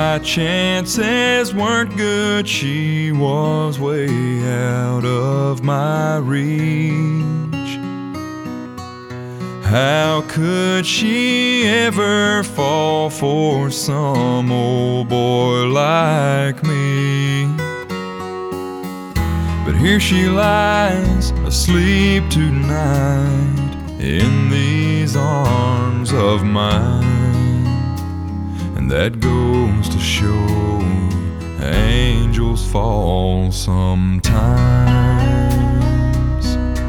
my chances weren't good. She was way out of my reach. How could she ever fall for some old boy like me? But here she lies, asleep tonight, in these arms of mine. And that goes to show angels fall sometimes.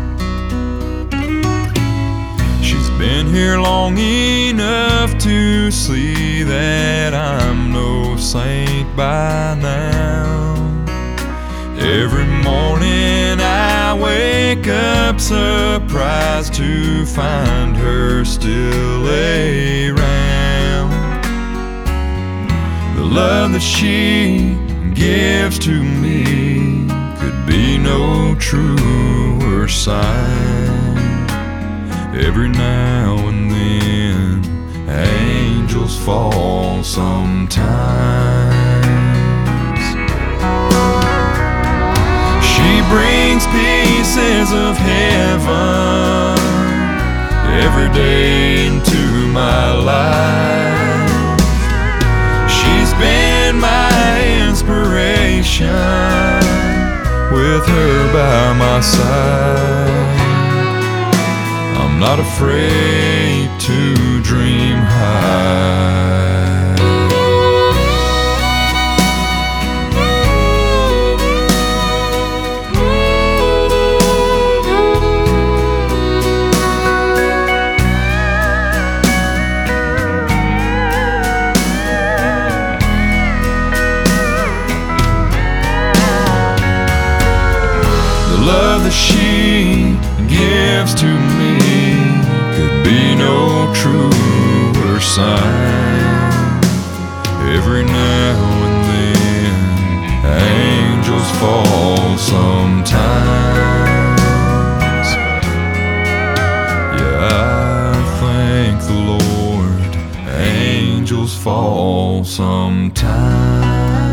She's been here long enough to see that I'm no saint by now. Every morning I wake up surprised to find her still around. The love that she gives to me could be no truer sign. Every now and then angels fall sometimes. She brings pieces of heaven every day into my life. She's been my inspiration, with her by my side. I'm not afraid to dream high. The love that she gives to me could be no truer sign. Every now and then angels fall sometimes. Yeah, I thank the Lord, angels fall sometimes.